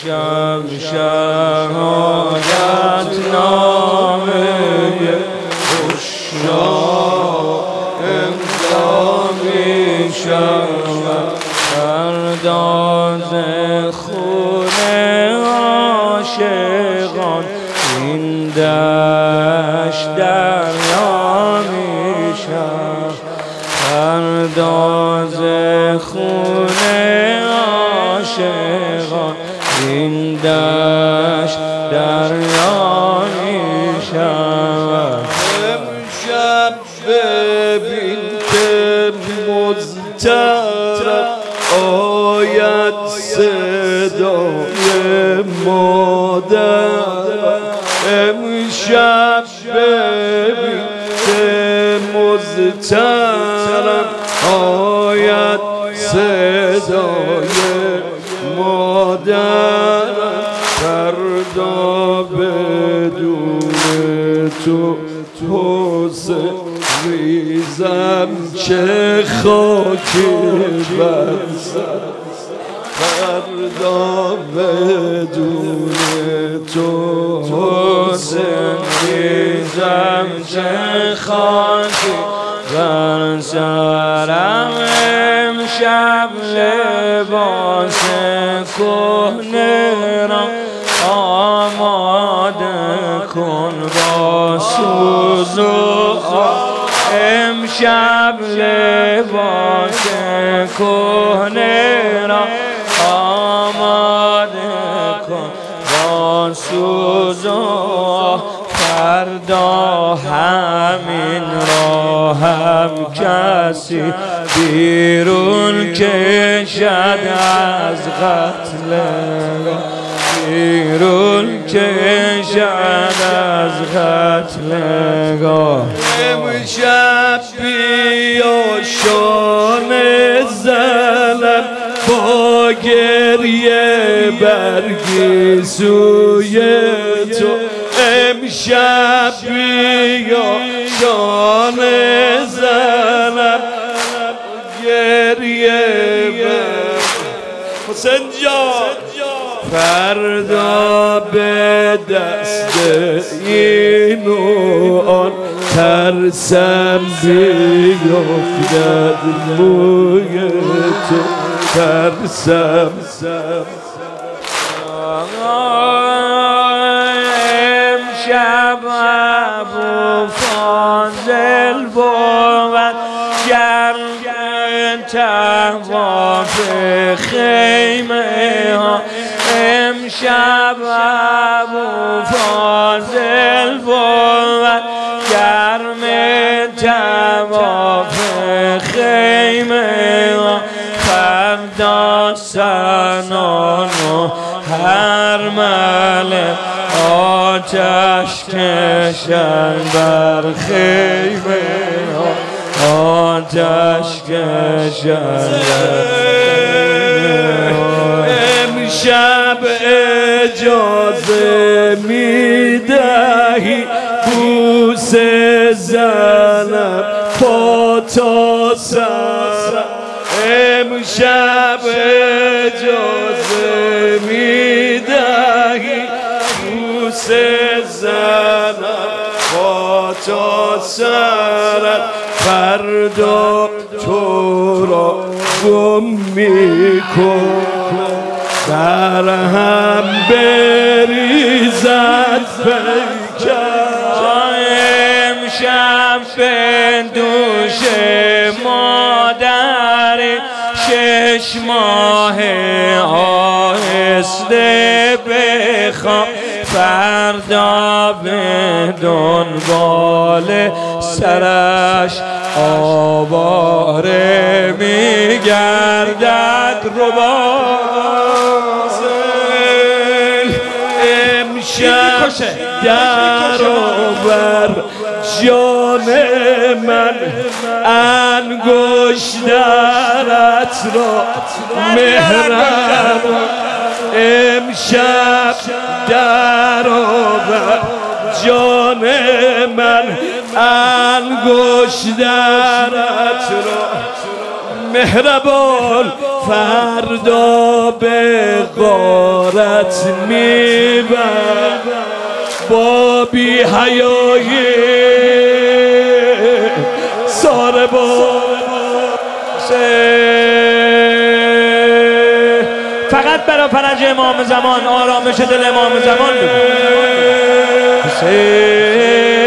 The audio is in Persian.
امشب شهادت نامه خوشنام امضا می شود، فردا ز خون عاشقان این دشت دریا می شود، فردا ز خون عاشقان این دشت دریا می شود. امشب ببین که مضطرب آید صدای مادر، امشب ببین که مضطرب آید صدای مادر، فردا بدون تو حسین ریزم چه خاکی بر سر، فردا بدون تو حسین ریزم چه خاکی بر سرم، امشب لباس کهنه را آماده کن با سوز و امشب لباس کهنه را آماده کن با سوز و فردا همین را هم کسی بیرون کشد از قتل، بیرون کشد از قتلگاه. امشب بیا شانه زنم با گریه برگی سوی تو، امشب بیا شانه زنم گریه حسین جان، فردا به دست این و آن ترسم بیفتد موی تو، ترسم امشب ابو فاضل بود گرم طواف خیمه ها، امشب ابو فاضل بود گرم طواف خیمه ها، فردا سنان و هر ملک آتش کشن بر خیمه ها، آتش کشن. امشب اجازه میدهی بوسه زنم پا تا سرم، امشب اجازه میدهی بوسه زنم پا تا سرم، فردا تو را گم میکن در هم بریزد پیکر، امشب به دوش مادر 6 ماه آهسته بخواب، فردا به دنبال سرش آواره میگردد ربازل، امشب در آور جان من انگشترت را مهرم، امشب در آور جان من انگشترت را مهربان، فردا به غار غارت میبر با بی حیایی ساره با فقط برای فرج امام زمان، آرامش دل امام زمان بگو.